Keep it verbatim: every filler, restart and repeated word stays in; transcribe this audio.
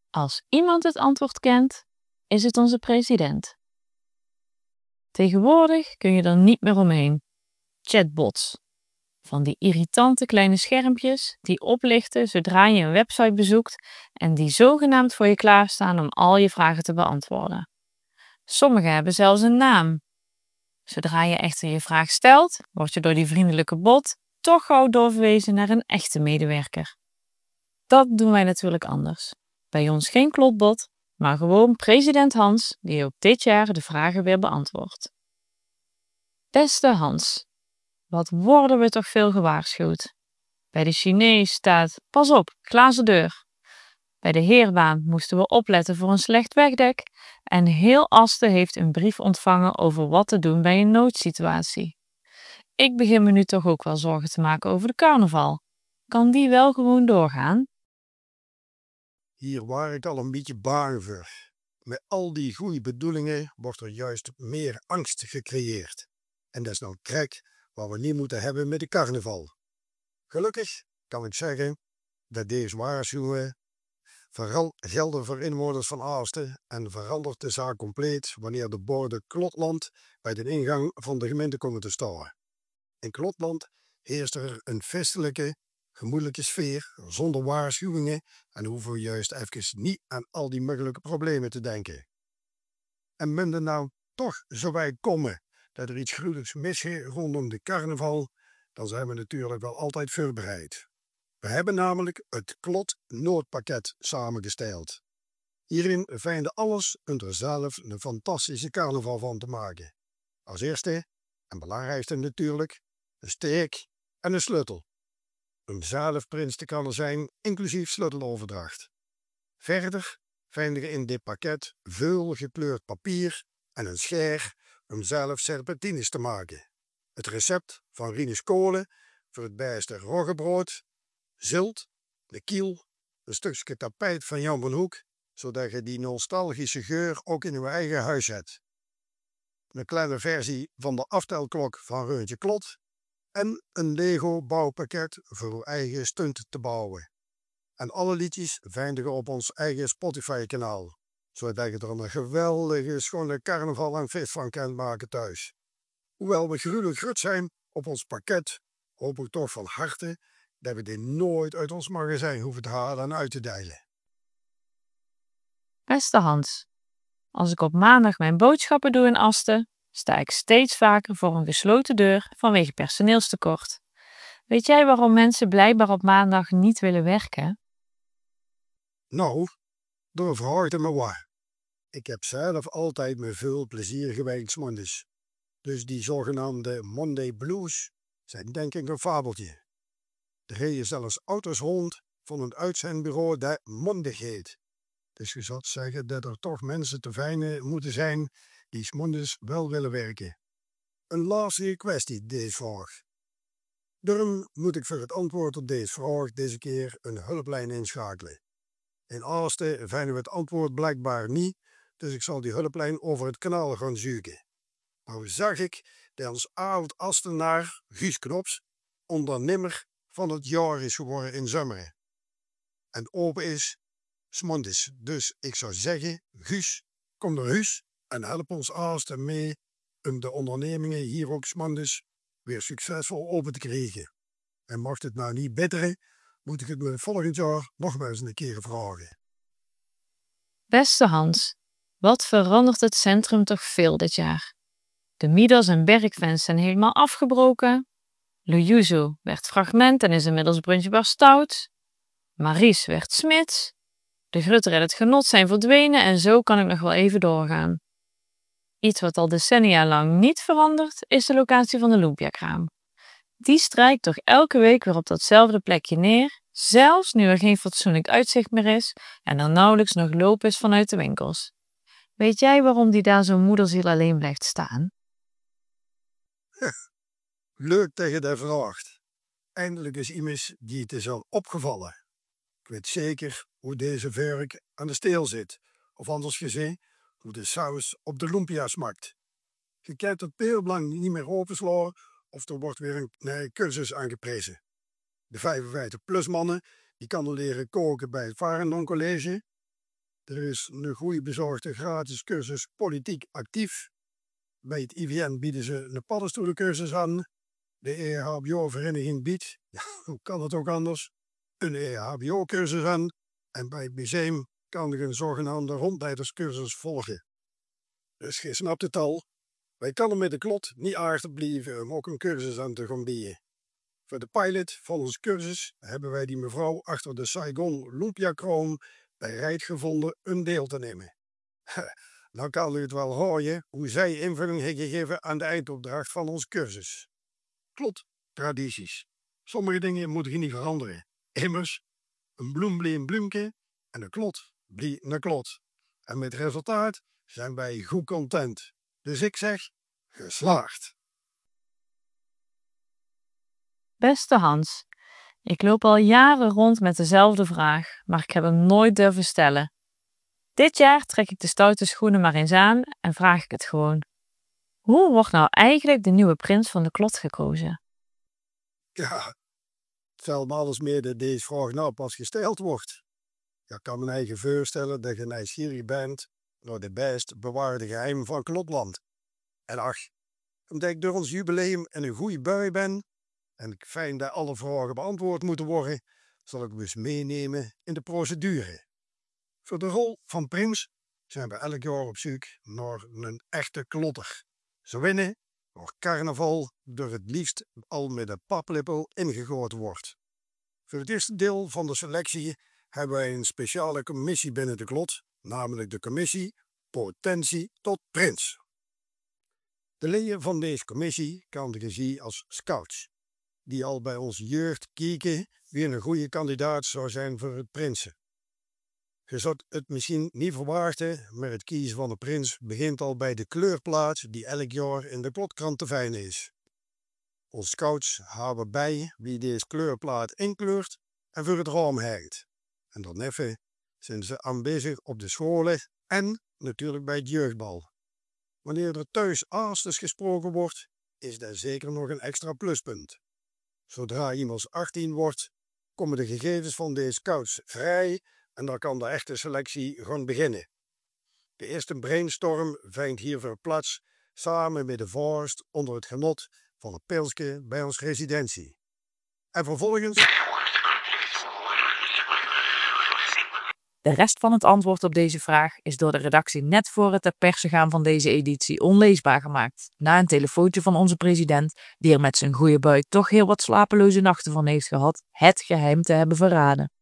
Als iemand het antwoord kent, is het onze president. Tegenwoordig kun je er niet meer omheen. Chatbots. Van die irritante kleine schermpjes die oplichten zodra je een website bezoekt en die zogenaamd voor je klaarstaan om al je vragen te beantwoorden. Sommige hebben zelfs een naam. Zodra je echter je vraag stelt, word je door die vriendelijke bot toch gauw doorverwezen naar een echte medewerker. Dat doen wij natuurlijk anders. Bij ons geen klotbot, maar gewoon president Hans die ook dit jaar de vragen weer beantwoordt. Beste Hans, wat worden we toch veel gewaarschuwd. Bij de Chinees staat, pas op, glazen deur. Bij de heerbaan moesten we opletten voor een slecht wegdek en heel Asten heeft een brief ontvangen over wat te doen bij een noodsituatie. Ik begin me nu toch ook wel zorgen te maken over de carnaval. Kan die wel gewoon doorgaan? Hier waar ik al een beetje bang voor. Met al die goede bedoelingen wordt er juist meer angst gecreëerd. En dat is nou krek wat we niet moeten hebben met de carnaval. Gelukkig kan ik zeggen dat deze waarschuwingen vooral gelden voor inwoners van Aalsten en verandert de zaak compleet wanneer de borden Klotland bij de ingang van de gemeente komen te staan. In Klotland heerst er een festelijke, gemoedelijke sfeer zonder waarschuwingen en hoeven we juist even niet aan al die mogelijke problemen te denken. En men er nou toch zo bij komen dat er iets gruwelijks misgaat rondom de carnaval, dan zijn we natuurlijk wel altijd voorbereid. We hebben namelijk het Klot Noodpakket samengesteld. Hierin vinden alles om er zelf een fantastische carnaval van te maken. Als eerste, en belangrijkste natuurlijk, een steek en een sleutel. Om zelf prins te kunnen zijn, inclusief sleuteloverdracht. Verder vinden we in dit pakket veel gekleurd papier en een scher om zelf serpentines te maken. Het recept van Rinus Kolen voor het beste roggebrood, zilt, de kiel, een stukje tapijt van Jan van Hoek, zodat je die nostalgische geur ook in je eigen huis hebt. Een kleine versie van de aftelklok van Reuntje Klot en een Lego bouwpakket voor uw eigen stunt te bouwen. En alle liedjes vinden we op ons eigen Spotify kanaal, zodat je er een geweldige schone carnaval en feest van kunt maken thuis. Hoewel we gruwelijk grut zijn op ons pakket, hoop ik toch van harte dat we dit nooit uit ons magazijn hoeven te halen en uit te delen. Beste Hans, als ik op maandag mijn boodschappen doe in Asten, sta ik steeds vaker voor een gesloten deur vanwege personeelstekort. Weet jij waarom mensen blijkbaar op maandag niet willen werken? Nou, door vraagt me waar. Ik heb zelf altijd met veel plezier gewerkt 's mondags. Dus die zogenaamde Monday Blues zijn denk ik een fabeltje. Er reden zelfs auto's rond van een uitzendbureau dat Monday heet. Dus je zou zeggen dat er toch mensen te vinden moeten zijn die 's mondags wel willen werken. Een lastige kwestie, deze vraag. Daarom moet ik voor het antwoord op deze vraag deze keer een hulplijn inschakelen. In Aalsten vinden we het antwoord blijkbaar niet, dus ik zal die hulplijn over het kanaal gaan zoeken. Nou zag ik dat ons oud-Astenaar Guus Knops ondernemer van het jaar is geworden in Zummeren. En open is 's mondags. Dus ik zou zeggen, Guus, kom naar huis en help ons Aalsten mee om de ondernemingen hier ook 's mondags weer succesvol open te krijgen. En mocht het nou niet betteren, moet ik het me volgend jaar nog wel eens een keer vragen. Beste Hans, wat verandert het centrum toch veel dit jaar. De Midas en Bergfans zijn helemaal afgebroken. Lujuzu werd fragment en is inmiddels brunchbar stout. Maries werd smits. De Grutter en het Genot zijn verdwenen en zo kan ik nog wel even doorgaan. Iets wat al decennia lang niet verandert, is de locatie van de Lumpiakraam. Die strijkt toch elke week weer op datzelfde plekje neer, zelfs nu er geen fatsoenlijk uitzicht meer is en er nauwelijks nog loop is vanuit de winkels. Weet jij waarom die daar zo'n moederziel alleen blijft staan? Leuk dat je dat vraagt. Eindelijk is iemand die het is al opgevallen. Ik weet zeker hoe deze vork aan de steel zit, of anders gezegd, hoe de saus op de lumpia smaakt. Je kijkt het peelbelang niet meer openslaan of er wordt weer een nee, cursus aangeprezen. De vijfenvijftig plus mannen die kan leren koken bij het Varendon College. Er is een goede bezorgde gratis cursus Politiek Actief. Bij het I V N bieden ze een paddenstoelencursus aan. De E H B O-vereniging biedt, ja, hoe kan het ook anders, een E H B O-cursus aan. En bij het museum kan er een zogenaamde rondleiderscursus volgen. Dus je snapt het al, wij kunnen met de klot niet aardig blijven om ook een cursus aan te gaan bieden. Voor de pilot van ons cursus hebben wij die mevrouw achter de Saigon Lumpia Kroon bij Rijt gevonden een deel te nemen. Dan kan u het wel horen hoe zij invulling heeft gegeven aan de eindopdracht van ons cursus. Klot, tradities. Sommige dingen moeten je niet veranderen. Immers, een bloem blie een bloemke en een klot blie een klot. En met het resultaat zijn wij goed content. Dus ik zeg, geslaagd. Beste Hans, ik loop al jaren rond met dezelfde vraag, maar ik heb hem nooit durven stellen. Dit jaar trek ik de stoute schoenen maar eens aan en vraag ik het gewoon. Hoe wordt nou eigenlijk de nieuwe prins van de klot gekozen? Ja, stel me alles meer dat deze vraag nou pas gesteld wordt. Ik kan me eigen voorstellen dat je nieuwsgierig bent naar de best bewaarde geheimen van Klotland. En ach, omdat ik door ons jubileum in een goede bui ben en ik fijn dat alle vragen beantwoord moeten worden, zal ik dus meenemen in de procedure. Voor de rol van prins zijn we elk jaar op zoek naar een echte klotter. Ze winnen door carnaval door het liefst al met een paplepel ingegooid wordt. Voor het eerste deel van de selectie hebben wij een speciale commissie binnen de klot, namelijk de commissie Potentie tot Prins. De leden van deze commissie kan je zien als scouts, die al bij onze jeugd kijken wie een goede kandidaat zou zijn voor het prinsen. Je zult het misschien niet verwachten, maar het kiezen van de prins begint al bij de kleurplaat die elk jaar in de klotkrant te vinden is. Onze scouts houden bij wie deze kleurplaat inkleurt en voor het raam hangt. En dan even zijn ze aanwezig op de scholen en natuurlijk bij het jeugdbal. Wanneer er thuis aasters gesproken wordt, is dat zeker nog een extra pluspunt. Zodra iemand achttien wordt, komen de gegevens van deze scouts vrij en dan kan de echte selectie gaan beginnen. De eerste brainstorm vindt hiervoor plaats samen met de vorst onder het genot van een pilsje bij ons residentie. En vervolgens... De rest van het antwoord op deze vraag is door de redactie net voor het ter perse gaan van deze editie onleesbaar gemaakt, na een telefoontje van onze president, die er met zijn goede bui toch heel wat slapeloze nachten van heeft gehad, het geheim te hebben verraden.